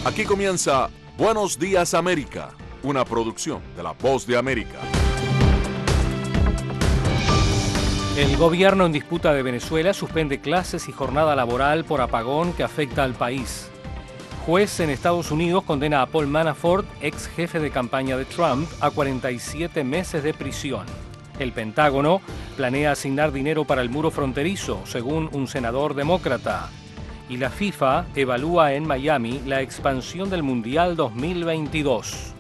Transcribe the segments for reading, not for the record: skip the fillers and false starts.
Aquí comienza Buenos Días América, una producción de La Voz de América. El gobierno en disputa de Venezuela suspende clases y jornada laboral por apagón que afecta al país. Juez en Estados Unidos condena a Paul Manafort, ex jefe de campaña de Trump, a 47 meses de prisión. El Pentágono planea asignar dinero para el muro fronterizo, según un senador demócrata. Y la FIFA evalúa en Miami la expansión del Mundial 2022.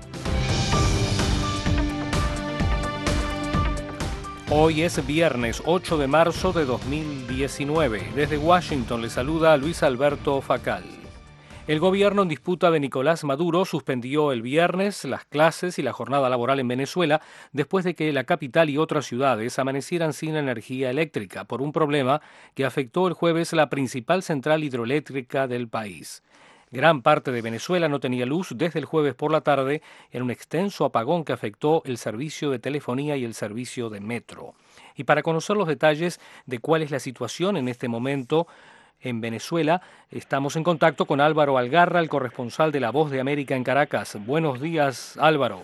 Hoy es viernes 8 de marzo de 2019. Desde Washington le saluda Luis Alberto Facal. El gobierno en disputa de Nicolás Maduro suspendió el viernes las clases y la jornada laboral en Venezuela después de que la capital y otras ciudades amanecieran sin energía eléctrica por un problema que afectó el jueves la principal central hidroeléctrica del país. Gran parte de Venezuela no tenía luz desde el jueves por la tarde en un extenso apagón que afectó el servicio de telefonía y el servicio de metro. Y para conocer los detalles de cuál es la situación en este momento en Venezuela, estamos en contacto con Álvaro Algarra, el corresponsal de La Voz de América en Caracas. Buenos días, Álvaro.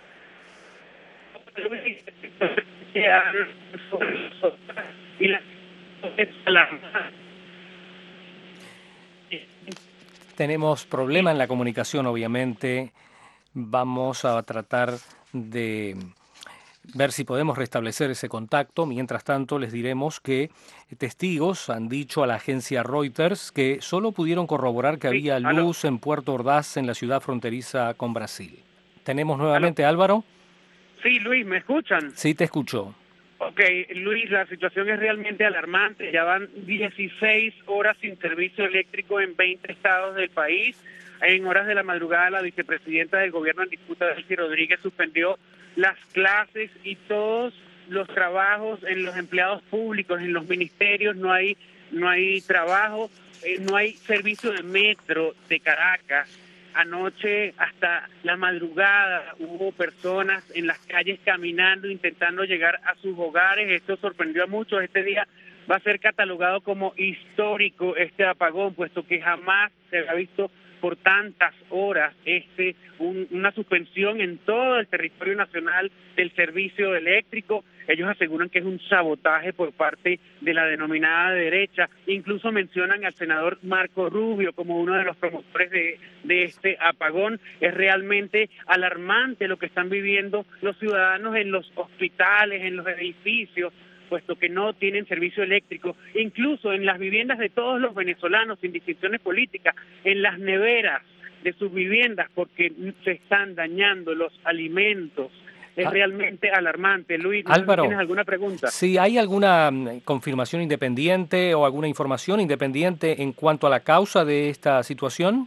Tenemos problema en la comunicación, obviamente. Vamos a tratar de ver si podemos restablecer ese contacto. Mientras tanto, les diremos que testigos han dicho a la agencia Reuters que solo pudieron corroborar que había luz en Puerto Ordaz, en la ciudad fronteriza con Brasil. ¿Tenemos nuevamente, Álvaro? Sí, Luis, ¿me escuchan? Sí, te escucho. Ok, Luis, la situación es realmente alarmante. Ya van 16 horas sin servicio eléctrico en 20 estados del país. En horas de la madrugada, la vicepresidenta del gobierno en disputa, Delcy Rodríguez, suspendió las clases y todos los trabajos en los empleados públicos, en los ministerios. No hay trabajo, no hay servicio de metro de Caracas. Anoche hasta la madrugada hubo personas en las calles caminando, intentando llegar a sus hogares. Esto sorprendió a muchos. Este día va a ser catalogado como histórico, este apagón, puesto que jamás se había visto por tantas horas una suspensión en todo el territorio nacional del servicio eléctrico. Ellos aseguran que es un sabotaje por parte de la denominada derecha. Incluso mencionan al senador Marco Rubio como uno de los promotores de este apagón. Es realmente alarmante lo que están viviendo los ciudadanos en los hospitales, en los edificios, puesto que no tienen servicio eléctrico, incluso en las viviendas de todos los venezolanos, sin distinciones políticas, en las neveras de sus viviendas, porque se están dañando los alimentos. Es realmente alarmante. Luis, ¿no Álvaro, tienes alguna pregunta? Sí, ¿hay alguna confirmación independiente o alguna información independiente en cuanto a la causa de esta situación?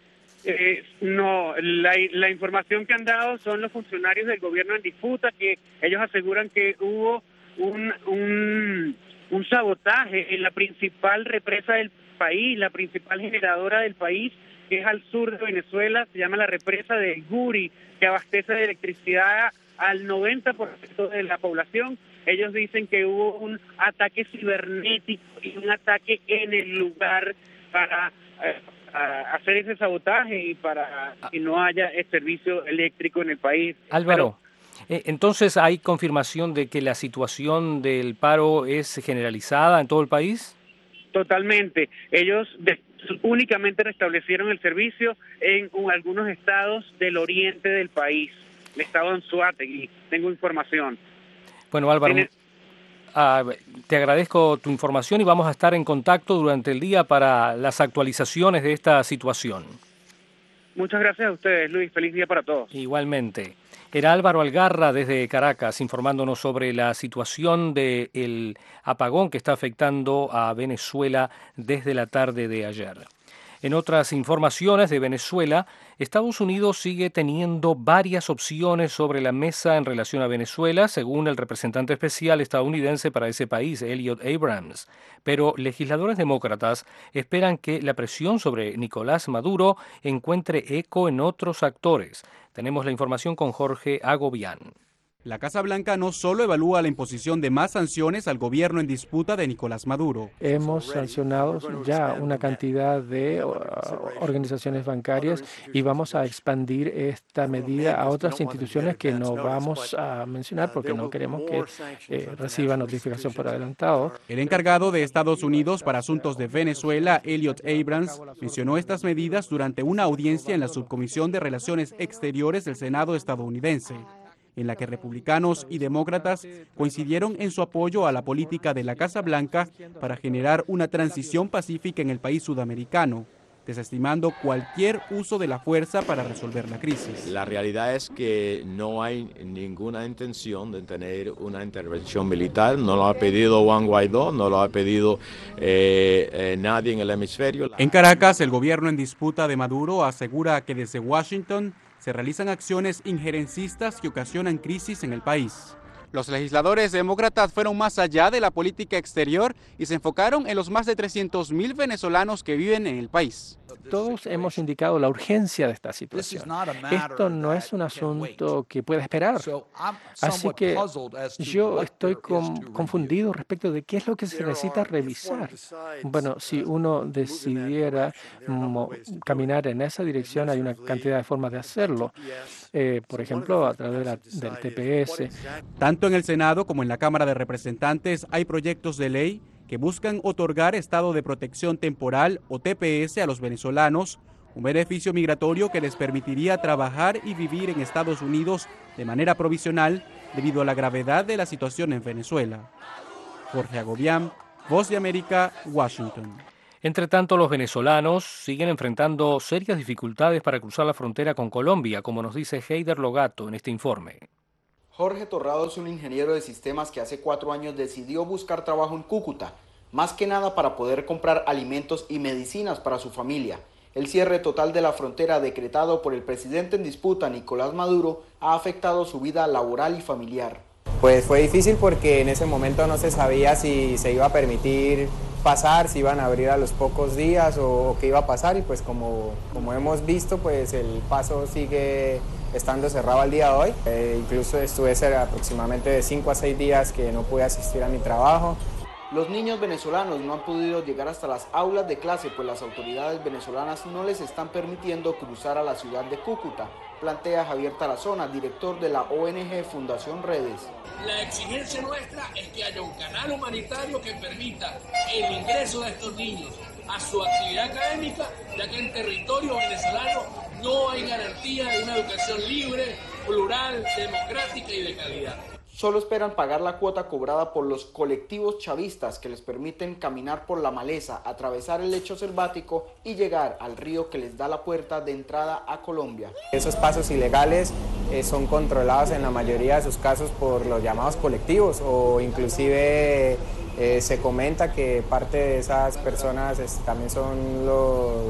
No, la información que han dado son los funcionarios del gobierno en disputa, que ellos aseguran que hubo un sabotaje en la principal represa del país, la principal generadora del país, que es al sur de Venezuela, se llama la represa del Guri, que abastece de electricidad al 90% de la población. Ellos dicen que hubo un ataque cibernético y un ataque en el lugar para hacer ese sabotaje y para que no haya servicio eléctrico en el país. Álvaro, entonces, ¿hay confirmación de que la situación del paro es generalizada en todo el país? Totalmente. Ellos únicamente restablecieron el servicio en algunos estados del oriente del país, el estado de Anzoátegui. Tengo información. Bueno, Álvaro, te agradezco tu información y vamos a estar en contacto durante el día para las actualizaciones de esta situación. Muchas gracias a ustedes, Luis. Feliz día para todos. Igualmente. Era Álvaro Algarra desde Caracas informándonos sobre la situación del apagón que está afectando a Venezuela desde la tarde de ayer. En otras informaciones de Venezuela, Estados Unidos sigue teniendo varias opciones sobre la mesa en relación a Venezuela, según el representante especial estadounidense para ese país, Elliot Abrams. Pero legisladores demócratas esperan que la presión sobre Nicolás Maduro encuentre eco en otros actores. Tenemos la información con Jorge Agobián. La Casa Blanca no solo evalúa la imposición de más sanciones al gobierno en disputa de Nicolás Maduro. Hemos sancionado ya una cantidad de organizaciones bancarias y vamos a expandir esta medida a otras instituciones que no vamos a mencionar porque no queremos que reciban notificación por adelantado. El encargado de Estados Unidos para asuntos de Venezuela, Elliot Abrams, mencionó estas medidas durante una audiencia en la Subcomisión de Relaciones Exteriores del Senado estadounidense, en la que republicanos y demócratas coincidieron en su apoyo a la política de la Casa Blanca para generar una transición pacífica en el país sudamericano, desestimando cualquier uso de la fuerza para resolver la crisis. La realidad es que no hay ninguna intención de tener una intervención militar. No lo ha pedido Juan Guaidó, no lo ha pedido nadie en el hemisferio. En Caracas, el gobierno en disputa de Maduro asegura que desde Washington se realizan acciones injerencistas que ocasionan crisis en el país. Los legisladores demócratas fueron más allá de la política exterior y se enfocaron en los más de 300.000 venezolanos que viven en el país. Todos hemos indicado la urgencia de esta situación. Esto no es un asunto que pueda esperar. Así que yo estoy confundido respecto de qué es lo que se necesita revisar. Bueno, si uno decidiera caminar en esa dirección, hay una cantidad de formas de hacerlo. Por ejemplo, a través del TPS. Tanto en el Senado como en la Cámara de Representantes hay proyectos de ley que buscan otorgar estado de protección temporal o TPS a los venezolanos, un beneficio migratorio que les permitiría trabajar y vivir en Estados Unidos de manera provisional debido a la gravedad de la situación en Venezuela. Jorge Agobián, Voz de América, Washington. Entre tanto, los venezolanos siguen enfrentando serias dificultades para cruzar la frontera con Colombia, como nos dice Heider Logato en este informe. Jorge Torrado es un ingeniero de sistemas que hace 4 años decidió buscar trabajo en Cúcuta, más que nada para poder comprar alimentos y medicinas para su familia. El cierre total de la frontera decretado por el presidente en disputa, Nicolás Maduro, ha afectado su vida laboral y familiar. Pues fue difícil porque en ese momento no se sabía si se iba a permitir pasar, si iban a abrir a los pocos días o qué iba a pasar, y pues como hemos visto, pues el paso sigue estando cerrado al día de hoy. Incluso estuve aproximadamente de 5 a 6 días que no pude asistir a mi trabajo. Los niños venezolanos no han podido llegar hasta las aulas de clase, pues las autoridades venezolanas no les están permitiendo cruzar a la ciudad de Cúcuta, plantea Javier Tarazona, director de la ONG Fundación Redes. La exigencia nuestra es que haya un canal humanitario que permita el ingreso de estos niños a su actividad académica, ya que en territorio venezolano no hay garantía de una educación libre, plural, democrática y de calidad. Solo esperan pagar la cuota cobrada por los colectivos chavistas que les permiten caminar por la maleza, atravesar el lecho selvático y llegar al río que les da la puerta de entrada a Colombia. Esos pasos ilegales son controlados en la mayoría de sus casos por los llamados colectivos, o inclusive se comenta que parte de esas personas también son los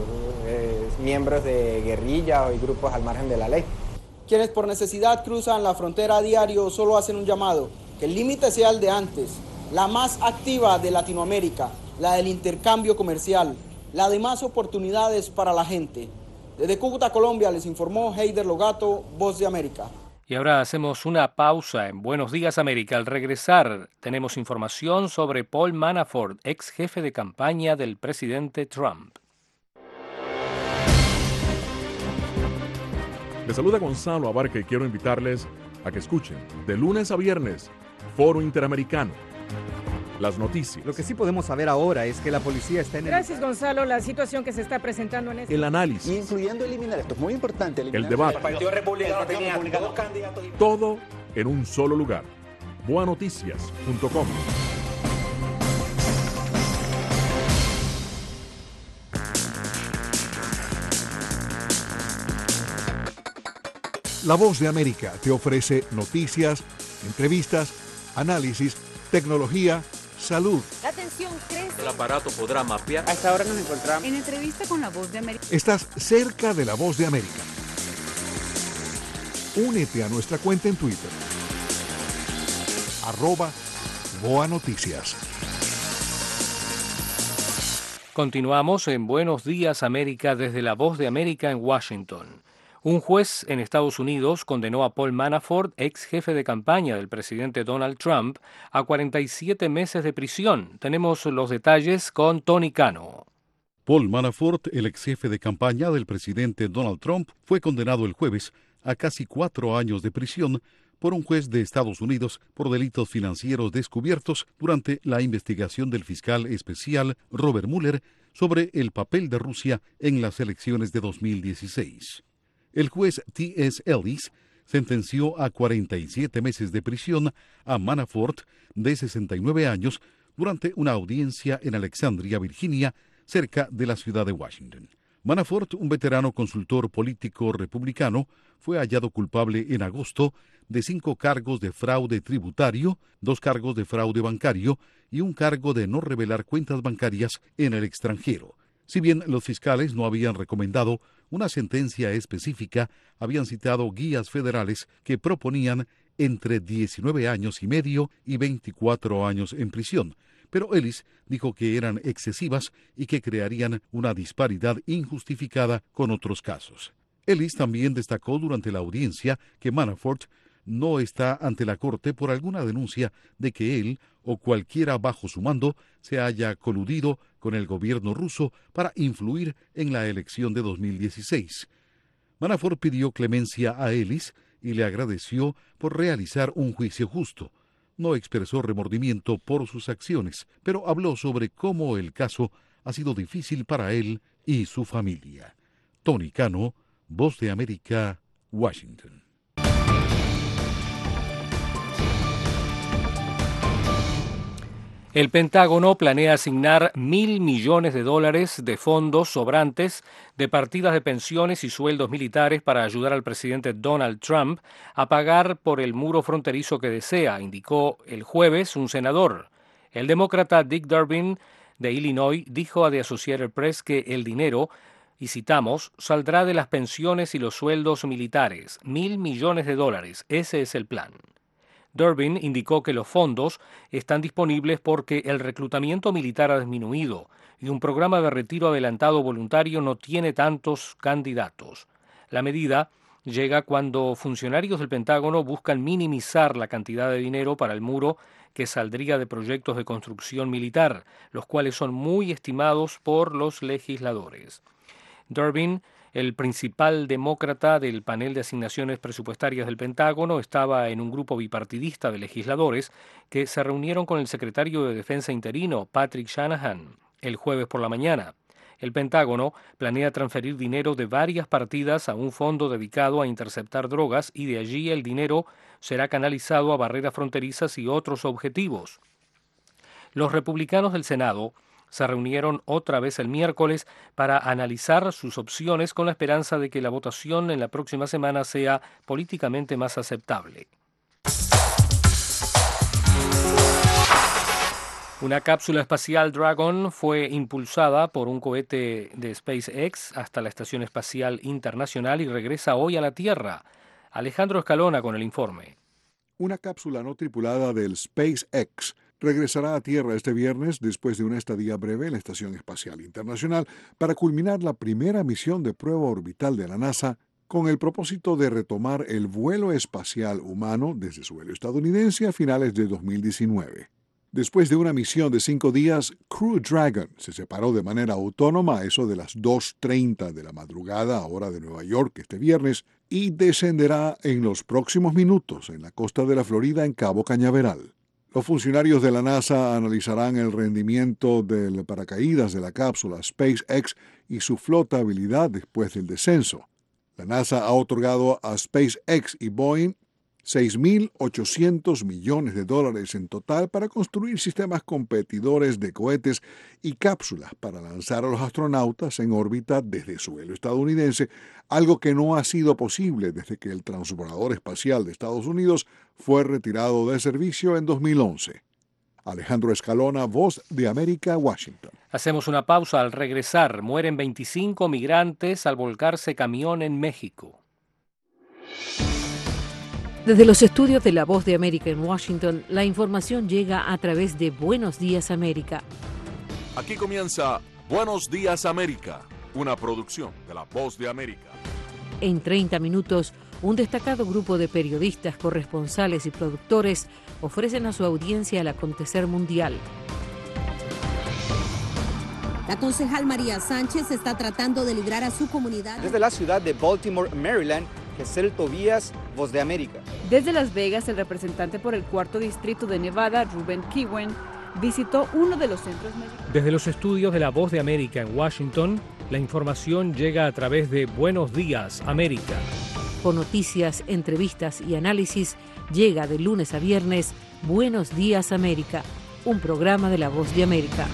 miembros de guerrilla o grupos al margen de la ley. Quienes por necesidad cruzan la frontera a diario solo hacen un llamado, que el límite sea el de antes, la más activa de Latinoamérica, la del intercambio comercial, la de más oportunidades para la gente. Desde Cúcuta, Colombia, les informó Heider Logato, Voz de América. Y ahora hacemos una pausa en Buenos Días América. Al regresar tenemos información sobre Paul Manafort, ex jefe de campaña del presidente Trump. Les saluda Gonzalo Abarca y quiero invitarles a que escuchen de lunes a viernes Foro Interamericano. Las noticias. Lo que sí podemos saber ahora es que la policía está en Gracias, Gonzalo. La situación que se está presentando en este... El análisis. Incluyendo eliminar, esto es muy importante. El debate. El Partido Republicano tenía 2 candidatos. Todo en un solo lugar. boanoticias.com. La Voz de América te ofrece noticias, entrevistas, análisis, tecnología, salud. La tensión crece. El aparato podrá mapear. A esta hora nos encontramos en entrevista con La Voz de América. Estás cerca de La Voz de América. Únete a nuestra cuenta en Twitter. @BoaNoticias. Continuamos en Buenos Días América desde La Voz de América en Washington. Un juez en Estados Unidos condenó a Paul Manafort, ex jefe de campaña del presidente Donald Trump, a 47 meses de prisión. Tenemos los detalles con Tony Cano. Paul Manafort, el ex jefe de campaña del presidente Donald Trump, fue condenado el jueves a casi 4 años de prisión por un juez de Estados Unidos por delitos financieros descubiertos durante la investigación del fiscal especial Robert Mueller sobre el papel de Rusia en las elecciones de 2016. El juez T.S. Ellis sentenció a 47 meses de prisión a Manafort, de 69 años, durante una audiencia en Alexandria, Virginia, cerca de la ciudad de Washington. Manafort, un veterano consultor político republicano, fue hallado culpable en agosto de 5 cargos de fraude tributario, 2 cargos de fraude bancario y un cargo de no revelar cuentas bancarias en el extranjero. Si bien los fiscales no habían recomendado una sentencia específica, habían citado guías federales que proponían entre 19 años y medio y 24 años en prisión, pero Ellis dijo que eran excesivas y que crearían una disparidad injustificada con otros casos. Ellis también destacó durante la audiencia que Manafort no está ante la corte por alguna denuncia de que él o cualquiera bajo su mando se haya coludido con el gobierno ruso para influir en la elección de 2016. Manafort pidió clemencia a Ellis y le agradeció por realizar un juicio justo. No expresó remordimiento por sus acciones, pero habló sobre cómo el caso ha sido difícil para él y su familia. Tony Cano, Voz de América, Washington. El Pentágono planea asignar $1.000 millones de fondos sobrantes de partidas de pensiones y sueldos militares para ayudar al presidente Donald Trump a pagar por el muro fronterizo que desea, indicó el jueves un senador. El demócrata Dick Durbin, de Illinois, dijo a The Associated Press que el dinero, y citamos, saldrá de las pensiones y los sueldos militares. $1.000 millones. Ese es el plan. Durbin indicó que los fondos están disponibles porque el reclutamiento militar ha disminuido y un programa de retiro adelantado voluntario no tiene tantos candidatos. La medida llega cuando funcionarios del Pentágono buscan minimizar la cantidad de dinero para el muro que saldría de proyectos de construcción militar, los cuales son muy estimados por los legisladores. Durbin, el principal demócrata del panel de asignaciones presupuestarias del Pentágono, estaba en un grupo bipartidista de legisladores que se reunieron con el secretario de Defensa interino, Patrick Shanahan, el jueves por la mañana. El Pentágono planea transferir dinero de varias partidas a un fondo dedicado a interceptar drogas y de allí el dinero será canalizado a barreras fronterizas y otros objetivos. Los republicanos del Senado se reunieron otra vez el miércoles para analizar sus opciones con la esperanza de que la votación en la próxima semana sea políticamente más aceptable. Una cápsula espacial Dragon fue impulsada por un cohete de SpaceX hasta la Estación Espacial Internacional y regresa hoy a la Tierra. Alejandro Escalona con el informe. Una cápsula no tripulada del SpaceX regresará a Tierra este viernes después de una estadía breve en la Estación Espacial Internacional para culminar la primera misión de prueba orbital de la NASA con el propósito de retomar el vuelo espacial humano desde suelo estadounidense a finales de 2019. Después de una misión de 5 días, Crew Dragon se separó de manera autónoma a eso de las 2:30 de la madrugada, hora de Nueva York, este viernes, y descenderá en los próximos minutos en la costa de la Florida en Cabo Cañaveral. Los funcionarios de la NASA analizarán el rendimiento del paracaídas de la cápsula SpaceX y su flotabilidad después del descenso. La NASA ha otorgado a SpaceX y Boeing $6.800 millones en total para construir sistemas competidores de cohetes y cápsulas para lanzar a los astronautas en órbita desde suelo estadounidense, algo que no ha sido posible desde que el transbordador espacial de Estados Unidos fue retirado de servicio en 2011. Alejandro Escalona, Voz de América, Washington. Hacemos una pausa. Al regresar, mueren 25 migrantes al volcarse camión en México. Desde los estudios de La Voz de América en Washington, la información llega a través de Buenos Días América. Aquí comienza Buenos Días América, una producción de La Voz de América. En 30 minutos, un destacado grupo de periodistas, corresponsales y productores ofrecen a su audiencia el acontecer mundial. La concejal María Sánchez está tratando de librar a su comunidad. Desde la ciudad de Baltimore, Maryland, Gesell Tobías, Voz de América. Desde Las Vegas, el representante por el 4º distrito de Nevada, Ruben Kiwen, visitó uno de los centros médicos. Desde los estudios de La Voz de América en Washington, la información llega a través de Buenos Días, América. Con noticias, entrevistas y análisis, llega de lunes a viernes Buenos Días, América, un programa de La Voz de América.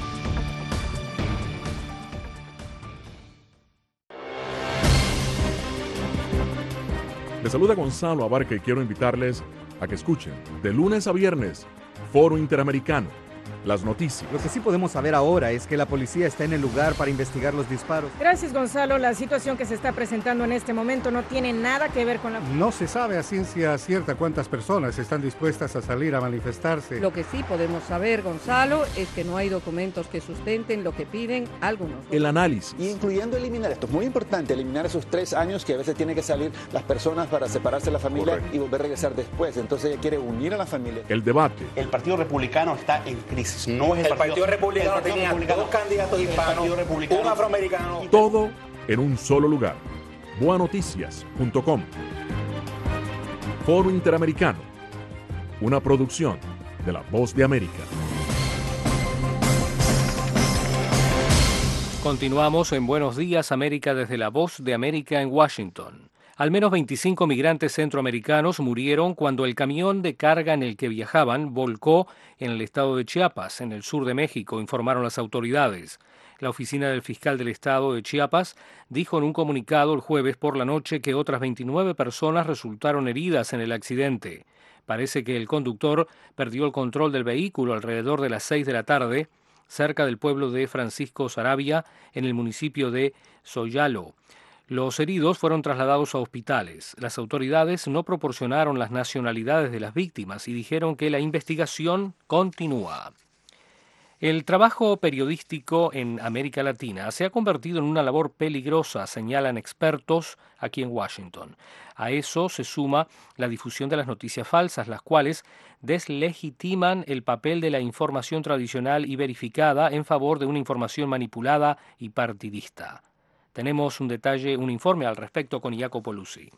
Les saluda Gonzalo Abarca y quiero invitarles a que escuchen de lunes a viernes Foro Interamericano, las noticias. Lo que sí podemos saber ahora es que la policía está en el lugar para investigar los disparos. Gracias, Gonzalo. La situación que se está presentando en este momento no tiene nada que ver con la... No se sabe a ciencia cierta cuántas personas están dispuestas a salir a manifestarse. Lo que sí podemos saber, Gonzalo, es que no hay documentos que sustenten lo que piden algunos. El análisis. Y incluyendo eliminar, esto es muy importante, eliminar esos 3 años que a veces tienen que salir las personas para separarse de la familia. Correcto. Y volver a regresar después. Entonces ella quiere unir a la familia. El debate. El Partido Republicano está en crisis. No es el Partido Republicano tenía 2 candidatos hispanos, un afroamericano. Todo en un solo lugar. Buenoticias.com. Foro Interamericano. Una producción de La Voz de América. Continuamos en Buenos Días, América, desde La Voz de América en Washington. Al menos 25 migrantes centroamericanos murieron cuando el camión de carga en el que viajaban volcó en el estado de Chiapas, en el sur de México, informaron las autoridades. La oficina del fiscal del estado de Chiapas dijo en un comunicado el jueves por la noche que otras 29 personas resultaron heridas en el accidente. Parece que el conductor perdió el control del vehículo alrededor de las 6 de la tarde, cerca del pueblo de Francisco Saravia, en el municipio de Soyalo. Los heridos fueron trasladados a hospitales. Las autoridades no proporcionaron las nacionalidades de las víctimas y dijeron que la investigación continúa. El trabajo periodístico en América Latina se ha convertido en una labor peligrosa, señalan expertos aquí en Washington. A eso se suma la difusión de las noticias falsas, las cuales deslegitiman el papel de la información tradicional y verificada en favor de una información manipulada y partidista. Tenemos un informe al respecto con Jacopo Luzzi.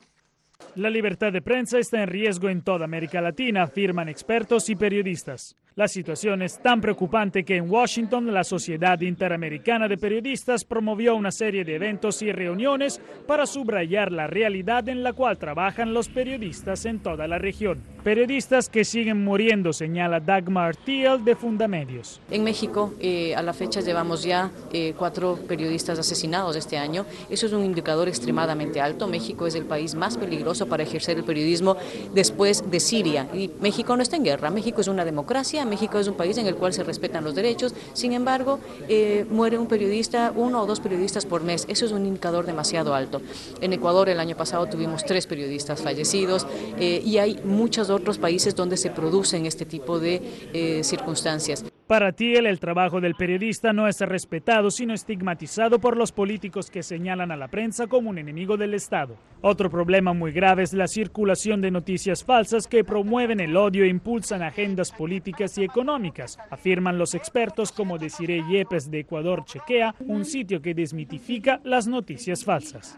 La libertad de prensa está en riesgo en toda América Latina, afirman expertos y periodistas. La situación es tan preocupante que en Washington la Sociedad Interamericana de Periodistas promovió una serie de eventos y reuniones para subrayar la realidad en la cual trabajan los periodistas en toda la región. Periodistas que siguen muriendo, señala Dagmar Thiel de Fundamedios. En México, a la fecha llevamos ya 4 periodistas asesinados este año. Eso es un indicador extremadamente alto. México es el país más peligroso para ejercer el periodismo después de Siria. Y México no está en guerra, México es una democracia, México es un país en el cual se respetan los derechos. Sin embargo, muere un periodista, 1 o 2 periodistas por mes. Eso es un indicador demasiado alto. En Ecuador el año pasado tuvimos 3 periodistas fallecidos y hay muchos otros países donde se producen este tipo de circunstancias. Para Thiel, el trabajo del periodista no es respetado, sino estigmatizado por los políticos que señalan a la prensa como un enemigo del Estado. Otro problema muy grave es la circulación de noticias falsas que promueven el odio e impulsan agendas políticas y económicas, afirman los expertos como Desiree Yepes de Ecuador Chequea, un sitio que desmitifica las noticias falsas.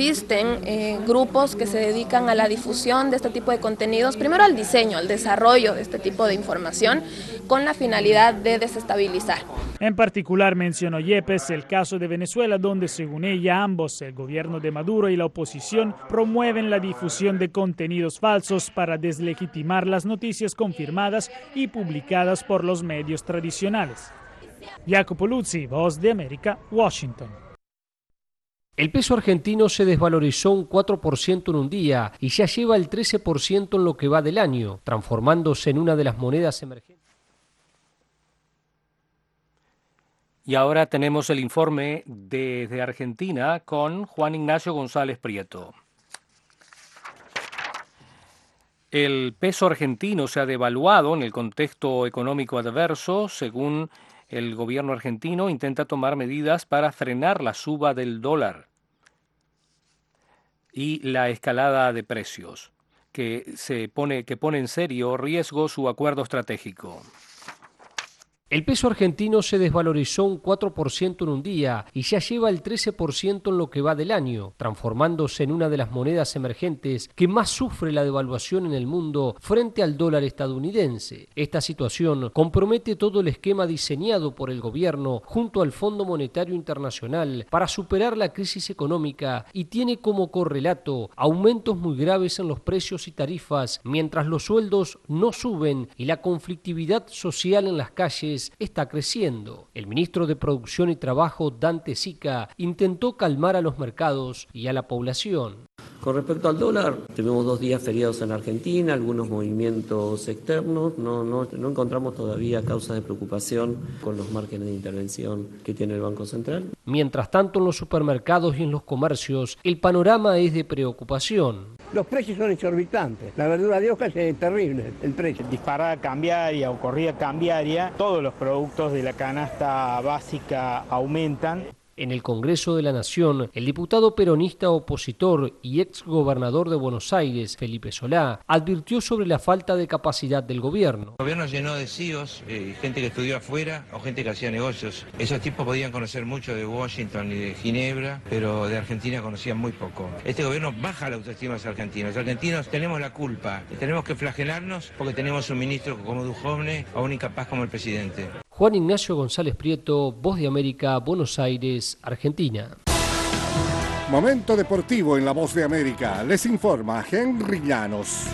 Existen grupos que se dedican a la difusión de este tipo de contenidos, primero al diseño, al desarrollo de este tipo de información, con la finalidad de desestabilizar. En particular mencionó Yepes el caso de Venezuela, donde según ella ambos, el gobierno de Maduro y la oposición, promueven la difusión de contenidos falsos para deslegitimar las noticias confirmadas y publicadas por los medios tradicionales. Jacopo Luzzi, Voz de América, Washington. El peso argentino se desvalorizó un 4% en un día y ya lleva el 13% en lo que va del año, transformándose en una de las monedas emergentes. Y ahora tenemos el informe desde Argentina con Juan Ignacio González Prieto. El peso argentino se ha devaluado en el contexto económico adverso. Según el gobierno argentino, intenta tomar medidas para frenar la suba del dólar. y la escalada de precios, que pone en serio riesgo su acuerdo estratégico. El peso argentino se desvalorizó un 4% en un día y ya lleva el 13% en lo que va del año, transformándose en una de las monedas emergentes que más sufre la devaluación en el mundo frente al dólar estadounidense. Esta situación compromete todo el esquema diseñado por el gobierno junto al Fondo Monetario Internacional para superar la crisis económica y tiene como correlato aumentos muy graves en los precios y tarifas, mientras los sueldos no suben y la conflictividad social en las calles está creciendo. El ministro de Producción y Trabajo, Dante Sica, intentó calmar a los mercados y a la población. Con respecto al dólar, tuvimos 2 días feriados en Argentina, algunos movimientos externos, no encontramos todavía causas de preocupación con los márgenes de intervención que tiene el Banco Central. Mientras tanto, en los supermercados y en los comercios, el panorama es de preocupación. Los precios son exorbitantes, la verdura de hoja es terrible, el precio. Disparada cambiaria o corrida cambiaria, todos los productos de la canasta básica aumentan. En el Congreso de la Nación, el diputado peronista opositor y exgobernador de Buenos Aires, Felipe Solá, advirtió sobre la falta de capacidad del gobierno. El gobierno llenó de CEOs, gente que estudió afuera o gente que hacía negocios. Esos tipos podían conocer mucho de Washington y de Ginebra, pero de Argentina conocían muy poco. Este gobierno baja la autoestima de los argentinos. Los argentinos tenemos la culpa, tenemos que flagelarnos porque tenemos un ministro como Duhovne o un incapaz como el presidente. Juan Ignacio González Prieto, Voz de América, Buenos Aires, Argentina. Momento deportivo en La Voz de América. Les informa Henry Llanos.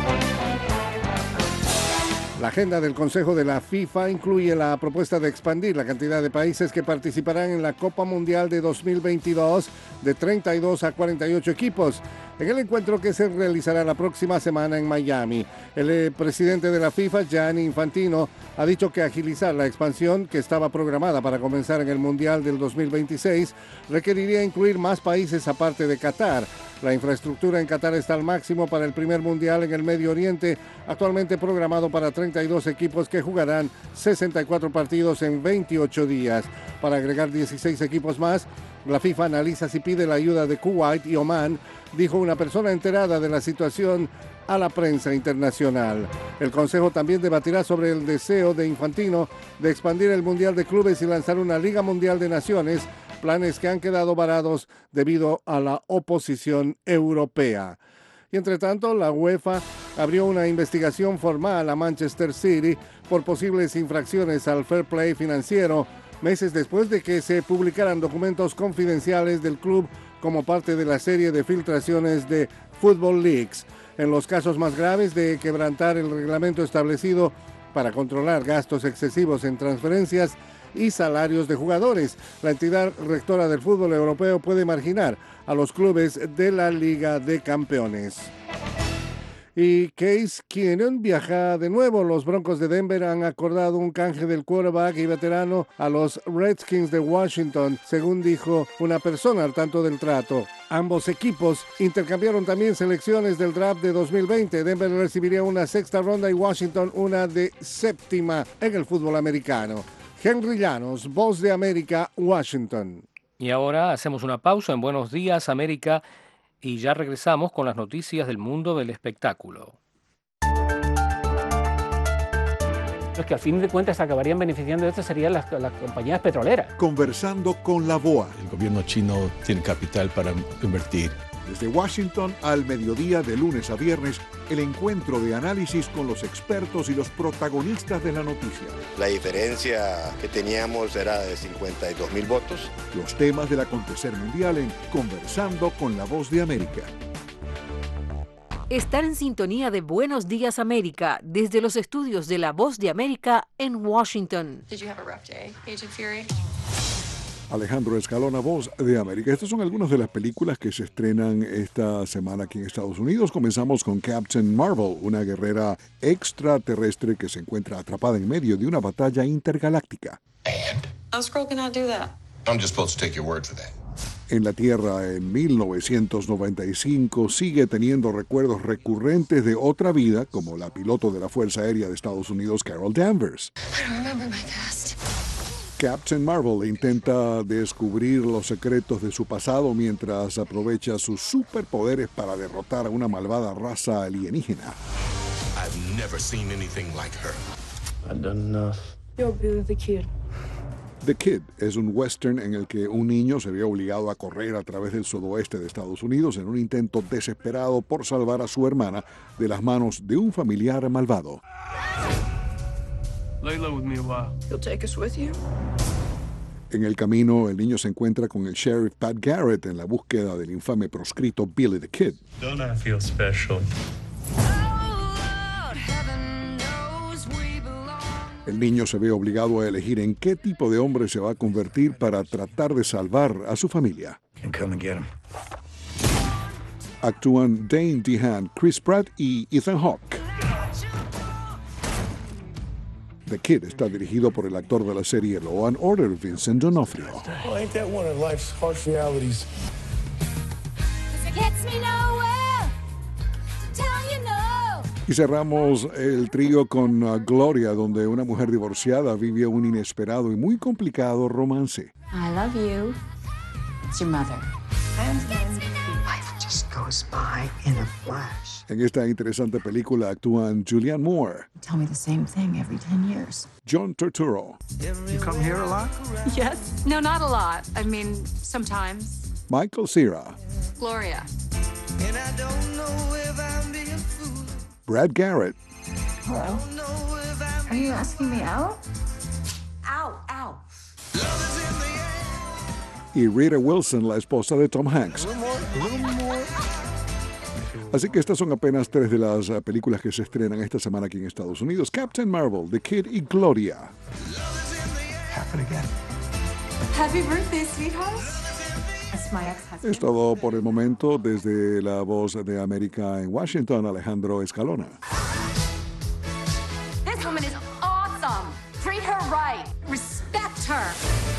La agenda del Consejo de la FIFA incluye la propuesta de expandir la cantidad de países que participarán en la Copa Mundial de 2022 de 32 a 48 equipos. En el encuentro que se realizará la próxima semana en Miami, el presidente de la FIFA, Gianni Infantino, ha dicho que agilizar la expansión, que estaba programada para comenzar en el Mundial del 2026, requeriría incluir más países aparte de Qatar. La infraestructura en Qatar está al máximo para el primer Mundial en el Medio Oriente, actualmente programado para 32 equipos que jugarán 64 partidos en 28 días. Para agregar 16 equipos más, la FIFA analiza si pide la ayuda de Kuwait y Omán, dijo una persona enterada de la situación a la prensa internacional. El Consejo también debatirá sobre el deseo de Infantino de expandir el Mundial de Clubes y lanzar una Liga Mundial de Naciones, planes que han quedado varados debido a la oposición europea. Y entre tanto, la UEFA abrió una investigación formal a Manchester City por posibles infracciones al fair play financiero, meses después de que se publicaran documentos confidenciales del club como parte de la serie de filtraciones de Football Leaks. En los casos más graves de quebrantar el reglamento establecido para controlar gastos excesivos en transferencias y salarios de jugadores, la entidad rectora del fútbol europeo puede marginar a los clubes de la Liga de Campeones. Y Case Keenum viaja de nuevo. Los Broncos de Denver han acordado un canje del quarterback y veterano a los Redskins de Washington, según dijo una persona al tanto del trato. Ambos equipos intercambiaron también selecciones del draft de 2020. Denver recibiría una 6ª ronda y Washington una de 7ª en el fútbol americano. Henry Llanos, Voz de América, Washington. Y ahora hacemos una pausa en Buenos Días, América, y ya regresamos con las noticias del mundo del espectáculo. Los que al fin de cuentas acabarían beneficiando de esto serían las compañías petroleras. Conversando con la BOA. El gobierno chino tiene capital para invertir. Desde Washington al mediodía de lunes a viernes, el encuentro de análisis con los expertos y los protagonistas de la noticia. La diferencia que teníamos era de 52,000 votos. Los temas del acontecer mundial en Conversando con la Voz de América. Estar en sintonía de Buenos Días América desde los estudios de La Voz de América en Washington. Did you have a rough day, Agent Fury? Alejandro Escalona, Voz de América. Estas son algunas de las películas que se estrenan esta semana aquí en Estados Unidos. Comenzamos con Captain Marvel, una guerrera extraterrestre que se encuentra atrapada en medio de una batalla intergaláctica. How Skrull can I do that? I'm just supposed to take your word for that. En la Tierra, en 1995, sigue teniendo recuerdos recurrentes de otra vida, como la piloto de la Fuerza Aérea de Estados Unidos, Carol Danvers. I don't remember my past. Captain Marvel intenta descubrir los secretos de su pasado mientras aprovecha sus superpoderes para derrotar a una malvada raza alienígena. I've never seen anything like her. I've done enough. You'll be the kid. The Kid es un western en el que un niño se ve obligado a correr a través del sudoeste de Estados Unidos en un intento desesperado por salvar a su hermana de las manos de un familiar malvado. Lay low with me a while. You'll take us with you? En el camino, el niño se encuentra con el sheriff Pat Garrett en la búsqueda del infame proscrito Billy the Kid. Don't I feel special? El niño se ve obligado a elegir en qué tipo de hombre se va a convertir para tratar de salvar a su familia. Actúan Dane DeHaan, Chris Pratt y Ethan Hawke. The Kid está dirigido por el actor de la serie Law and Order, Vincent D'Onofrio. Well, ain't that one of life's harsh realities? Y cerramos el trío con Gloria, donde una mujer divorciada vive un inesperado y muy complicado romance. I love you. It's your mother. Life just goes by in a flash. En esta interesante película actúan Julianne Moore, Tell me the same thing every 10 years. John Turturro, You come here a lot? Yes. No, not a lot. I mean, sometimes. Michael Cera, Gloria. Brad Garrett Hello? Are you asking me out? Ow, ow. y Rita Wilson, la esposa de Tom Hanks. Así que estas son apenas 3 de las películas que se estrenan esta semana aquí en Estados Unidos. Captain Marvel, The Kid y Gloria. Happy birthday, sweetheart. That's my ex-husband. Es todo por el momento. Desde La Voz de América en Washington, Alejandro Escalona. This woman is awesome. Treat her right. Respect her.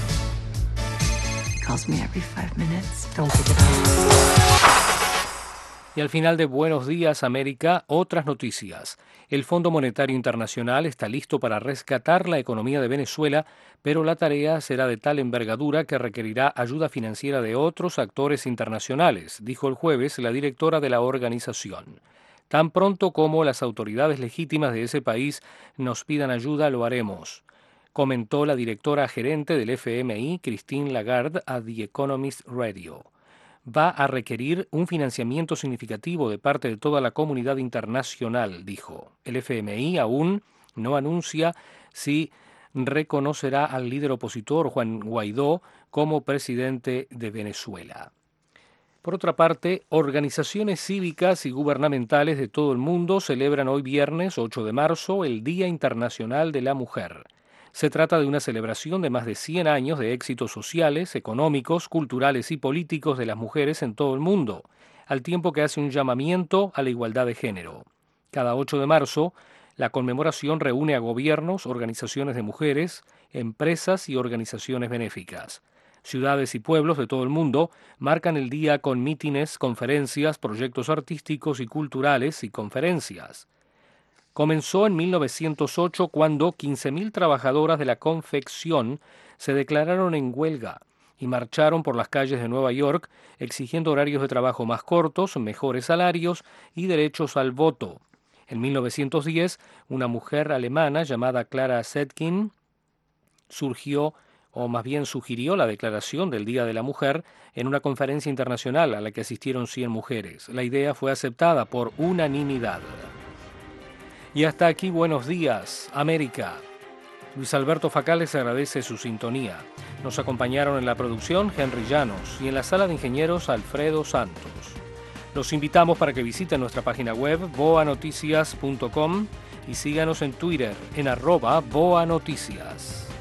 Calls me every 5 minutes. Don't pick it up. Y al final de Buenos Días América, otras noticias. El Fondo Monetario Internacional está listo para rescatar la economía de Venezuela, pero la tarea será de tal envergadura que requerirá ayuda financiera de otros actores internacionales, dijo el jueves la directora de la organización. Tan pronto como las autoridades legítimas de ese país nos pidan ayuda, lo haremos, comentó la directora gerente del FMI, Christine Lagarde, a The Economist Radio. Va a requerir un financiamiento significativo de parte de toda la comunidad internacional, dijo. El FMI aún no anuncia si reconocerá al líder opositor Juan Guaidó como presidente de Venezuela. Por otra parte, organizaciones cívicas y gubernamentales de todo el mundo celebran hoy viernes 8 de marzo el Día Internacional de la Mujer. Se trata de una celebración de más de 100 años de éxitos sociales, económicos, culturales y políticos de las mujeres en todo el mundo, al tiempo que hace un llamamiento a la igualdad de género. Cada 8 de marzo, la conmemoración reúne a gobiernos, organizaciones de mujeres, empresas y organizaciones benéficas. Ciudades y pueblos de todo el mundo marcan el día con mítines, conferencias, proyectos artísticos y culturales y conferencias. Comenzó en 1908 cuando 15.000 trabajadoras de la confección se declararon en huelga y marcharon por las calles de Nueva York exigiendo horarios de trabajo más cortos, mejores salarios y derechos al voto. En 1910, una mujer alemana llamada Clara Zetkin sugirió la declaración del Día de la Mujer en una conferencia internacional a la que asistieron 100 mujeres. La idea fue aceptada por unanimidad. Y hasta aquí Buenos Días, América. Luis Alberto Facal les agradece su sintonía. Nos acompañaron en la producción Henry Llanos y en la sala de ingenieros Alfredo Santos. Los invitamos para que visiten nuestra página web boanoticias.com y síganos en Twitter en @boanoticias.